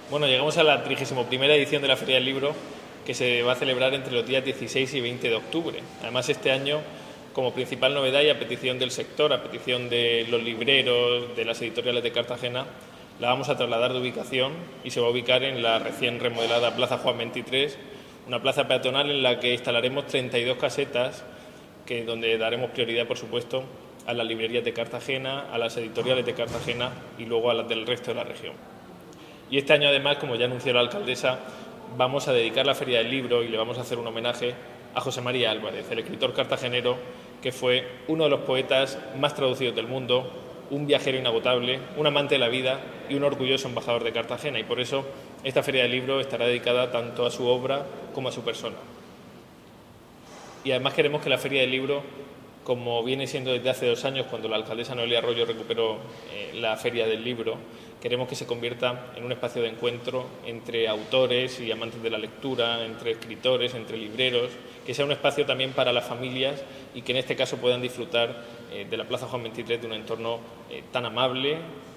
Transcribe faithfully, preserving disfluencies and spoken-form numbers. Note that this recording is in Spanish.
Bueno, llegamos a la trigésima primera edición de la Feria del Libro, que se va a celebrar entre los días dieciséis y veinte de octubre. Además, este año, como principal novedad y a petición del sector, a petición de los libreros, de las editoriales de Cartagena, la vamos a trasladar de ubicación y se va a ubicar en la recién remodelada Plaza Juan veintitrés, una plaza peatonal en la que instalaremos treinta y dos casetas, que donde daremos prioridad, por supuesto, a las librerías de Cartagena, a las editoriales de Cartagena y luego a las del resto de la región. Y este año, además, como ya anunció la alcaldesa, vamos a dedicar la Feria del Libro y le vamos a hacer un homenaje a José María Álvarez, el escritor cartagenero que fue uno de los poetas más traducidos del mundo, un viajero inagotable, un amante de la vida y un orgulloso embajador de Cartagena. Y por eso esta Feria del Libro estará dedicada tanto a su obra como a su persona. Y además queremos que la Feria del Libro, como viene siendo desde hace dos años, cuando la alcaldesa Noelia Arroyo recuperó eh, la Feria del Libro, queremos que se convierta en un espacio de encuentro entre autores y amantes de la lectura, entre escritores, entre libreros, que sea un espacio también para las familias y que en este caso puedan disfrutar eh, de la Plaza Juan veintitrés, de un entorno eh, tan amable,